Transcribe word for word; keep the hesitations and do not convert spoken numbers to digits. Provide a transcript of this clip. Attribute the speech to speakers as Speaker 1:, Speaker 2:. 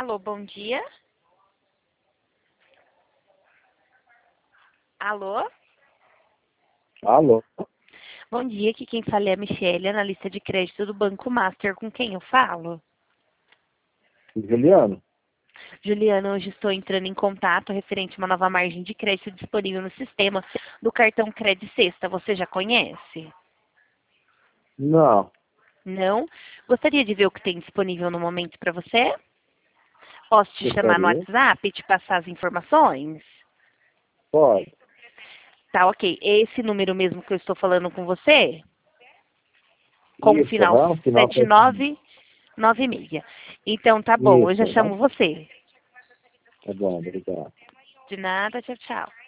Speaker 1: Alô, bom dia. Alô?
Speaker 2: Alô?
Speaker 1: Bom dia, aqui quem fala é a Michelle, analista de crédito do Banco Master. Com quem eu falo?
Speaker 2: Juliano?
Speaker 1: Juliana, hoje estou entrando em contato referente a uma nova margem de crédito disponível no sistema do cartão Cred Sexta. Você já conhece?
Speaker 2: Não.
Speaker 1: Não? Gostaria de ver o que tem disponível no momento para você? Posso te chamar no
Speaker 2: Gostaria?
Speaker 1: WhatsApp e te passar as informações?
Speaker 2: Pode.
Speaker 1: Tá, ok. Esse número mesmo que eu estou falando com você? Com o
Speaker 2: Isso,
Speaker 1: final
Speaker 2: aham, final
Speaker 1: sete
Speaker 2: certinho.
Speaker 1: nove nove seis. Então tá bom, eu
Speaker 2: Isso,
Speaker 1: já
Speaker 2: aham.
Speaker 1: chamo você.
Speaker 2: Tá bom, obrigado.
Speaker 1: De nada, tchau, tchau.